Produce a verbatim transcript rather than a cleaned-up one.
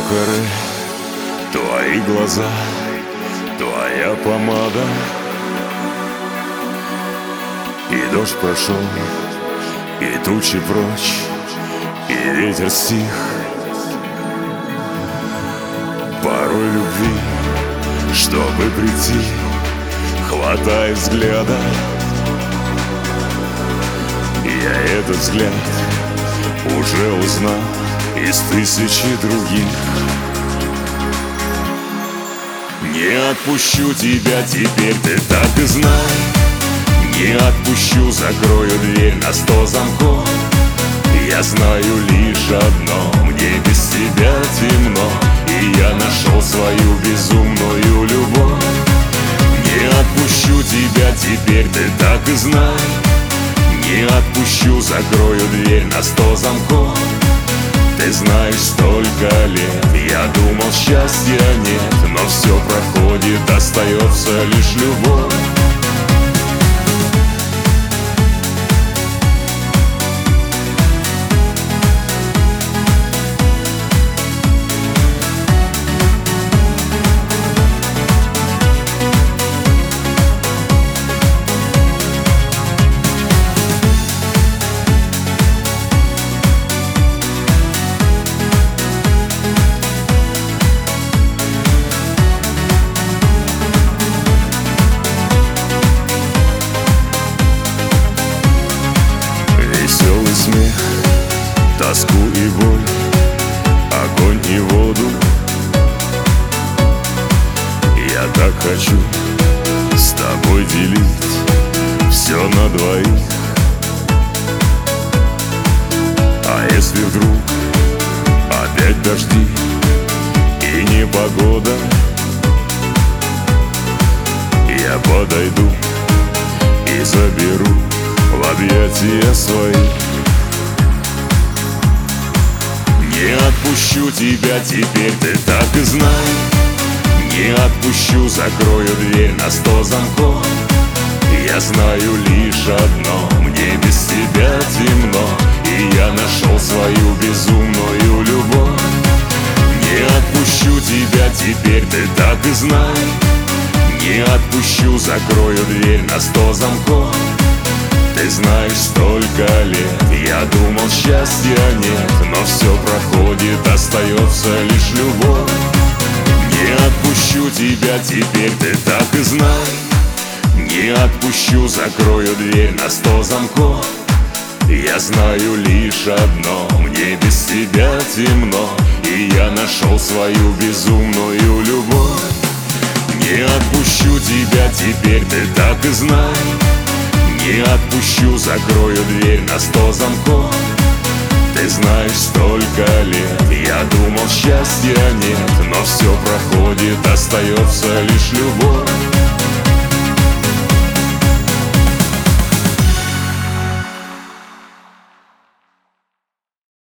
каре, твои глаза, твоя помада. И дождь прошел, и тучи прочь, и ветер стих. Порой любви, чтобы прийти, хватает взгляда. Я этот взгляд уже узнал из тысячи других. Не отпущу тебя теперь, ты так и знай. Не отпущу, закрою дверь на сто замков. Я знаю лишь одно: мне без тебя темно, и я нашел свою безумную любовь. Не отпущу тебя теперь, ты так и знай. Не отпущу, закрою дверь на сто замков. Ты знаешь, столько лет я думал, счастья нет, но все проходит, остается лишь любовь. Смех, тоску и боль, огонь и воду. Я так хочу с тобой делить все на двоих. А если вдруг опять дожди и непогода, я подойду и заберу в объятия свои. Не отпущу тебя теперь, ты так и знай. Не отпущу, закрою дверь на сто замков. Я знаю лишь одно: мне без тебя темно, и я нашел свою безумную любовь. Не отпущу тебя теперь, ты так и знай. Не отпущу, закрою дверь на сто замков. Ты знаешь, столько лет я думал, счастья нет, но все проходит, остается лишь любовь. Не отпущу тебя теперь, ты так и знай. Не отпущу, закрою дверь на сто замков. Я знаю лишь одно: мне без тебя темно, и я нашел свою безумную любовь. Не отпущу тебя теперь, ты так и знай. Не отпущу, закрою дверь на сто замков. Ты знаешь, столько лет я думал, счастья нет, но все проходит, остается лишь любовь.